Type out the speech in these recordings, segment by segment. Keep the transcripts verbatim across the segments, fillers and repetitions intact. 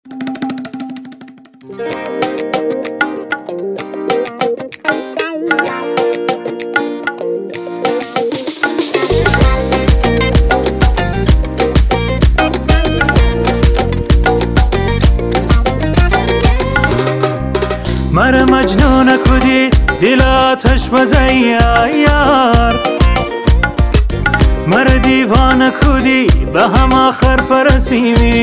مر مجنون کدی دل آتش بزی یار، مر دیوان کدی به هم آخر فرسی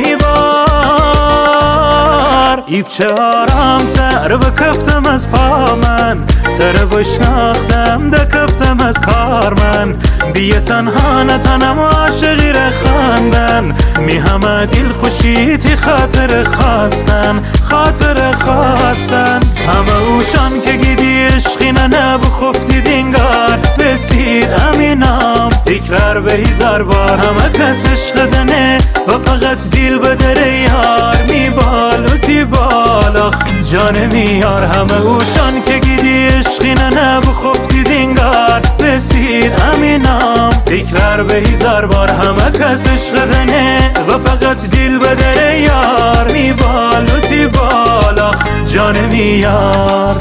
میبار. ایب چه آرام تر بکفتم از پا من، تر بشناختم دکفتم از کار من. بیه تنها نتنم عاشقی رخاندن، می همه دل خوشیتی خاطر خواستن، خاطر خواستن. همه اوشان که گیدی عشقی نه بخفتی دینگار، بسید امینام تکرار به هزار بار. همه کس عشق دنه و فقط دل بدره یار، می بالوتی بالاخ جان میار. همه اوشان که گیدی عشقی نه بخفتی دینگار، بسید امینام تکرار به هزار بار. همه کس عشق دنه و فقط دل بدره یار، می بالوتی بالاخ جان میار.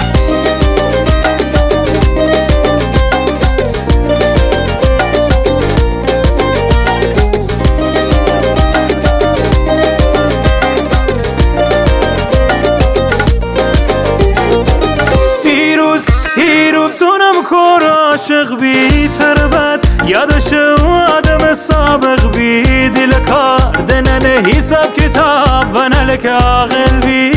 هیروز تونم کور عاشق بی تربت، یادش و آدم سابق بی دل کار دننه حساب کتاب و نلک عاقل بی.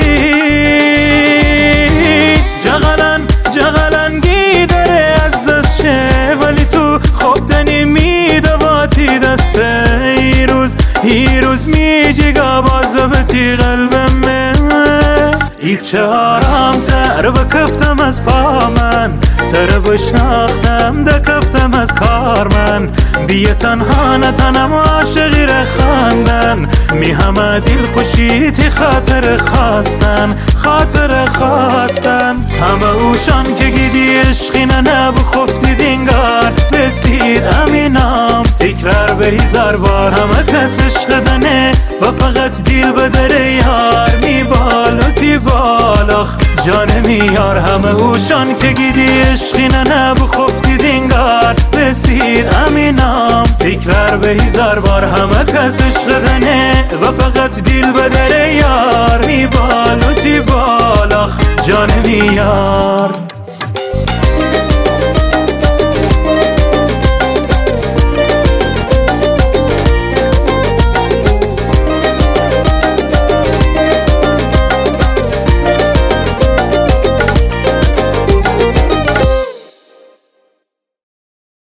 جغلن جغلن گیدره از دست شه، ولی تو خوب تنی میدواتی دسته. هیروز هیروز میجیگا بازبتی قلبم من، ایب چه آرام تر بکفتم از پا من، تر بشناختم دکفتم از کار من. بیه تنها نتنم عاشقی رخاندن، می همه دل خوشیتی خاطر خواستن، خاطر خواستن. همه اوشان که گیدی عشقی نه بخفتی دینگار، بسید امینام تکرار به هزار بار. همه کس عشق دنه و فقط دل بدره یار، می بالوتی بالاخ جان میار. همه اوشان که گیدی عشقی نه بخفتی دینگار، بسید امینام تکرار به هزار بار. همه کس عشق دنه و فقط دل بدره یار، می بالوتی بالاخ جان میار.